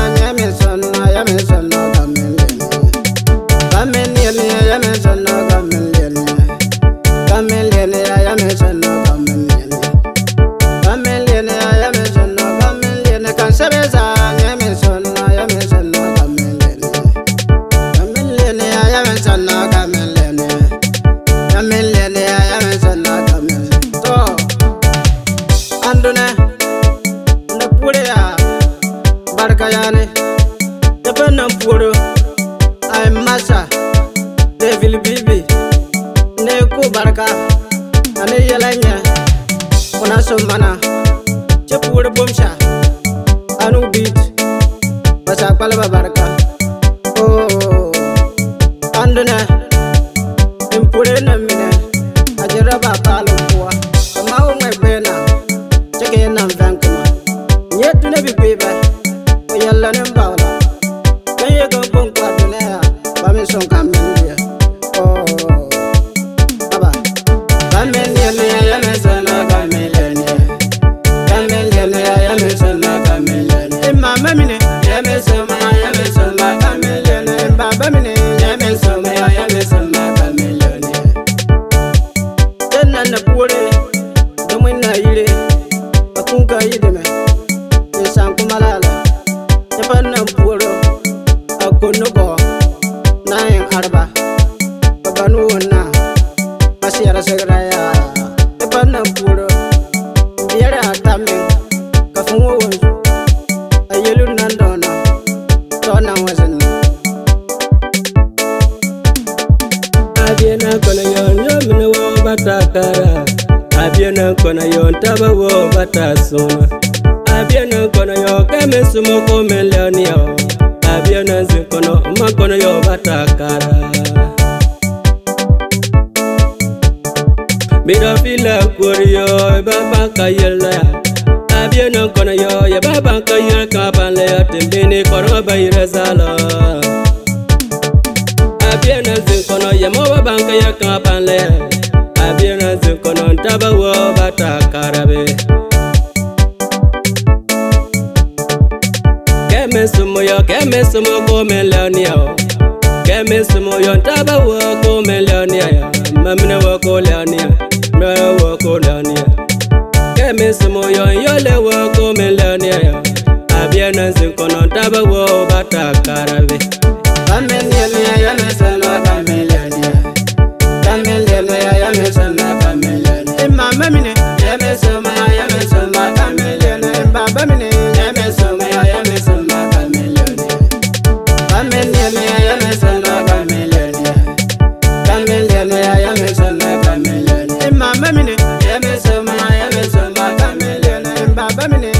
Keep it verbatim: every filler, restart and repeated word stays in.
Barkayane, Japan Puro, I'm Masa, Devil Bibi, Neko Barka, Ane Yalanya, Onasomana, Chapur Bumsha, Anu Beat, Basa Palaba Barka, Oh, Anduna, Impurena Mina, Ajaraba Palua, Amau my Bena, Chagan and Vancouver, yet to never paper. Yalla nembala, kaya ko pong kwadunea, pamisong kamilia. Oh, baba, kamilia yalla sana kamilia, kamilia yalla sana kamilia. Mama mine, yalla sana yalla sana kamilia. Baba mine, yalla sana yalla sana kamilia. Tena na pure, domina ile, akunga ile me, yesankumalala. Japan Puro, a Kunubo, Nine Arba, Babanuna, Asiara Segraya, Japan Puro, Yara Taming, Kafu, a yellow Nandona, Donna wasn't. Abiana Konayon, Yamino Batakara, Abiana Konayon, Tabawo Batasuna. Abiana kono yo keme sumo ko melionio. Abiana zikono makono yo batakara. Bida fila kurio baba kayela. Abiana kono yo ya baba kayela kapanle timbini kono bayira sala. Abiana zikono ya mawa banka ya kapanle. Abiana zikono tabawo batakara be. Keme sumo yo, keme sumo ko melionio. Keme sumo yo, taba wo ko melionia. Mamina wo ko leonia, mera wo ko leonia. Keme sumo yo, yole wo ko melionia. Abiana zinkono taba wo batakarabe. Kamelia yana sana kamelia. Kamelia yana sana kamelia. Mama mine, yana sana yana sana kamelia. Baba mine, yana sana yana sana. Mama mine, yame sama, yame sama, kamele, baba mine.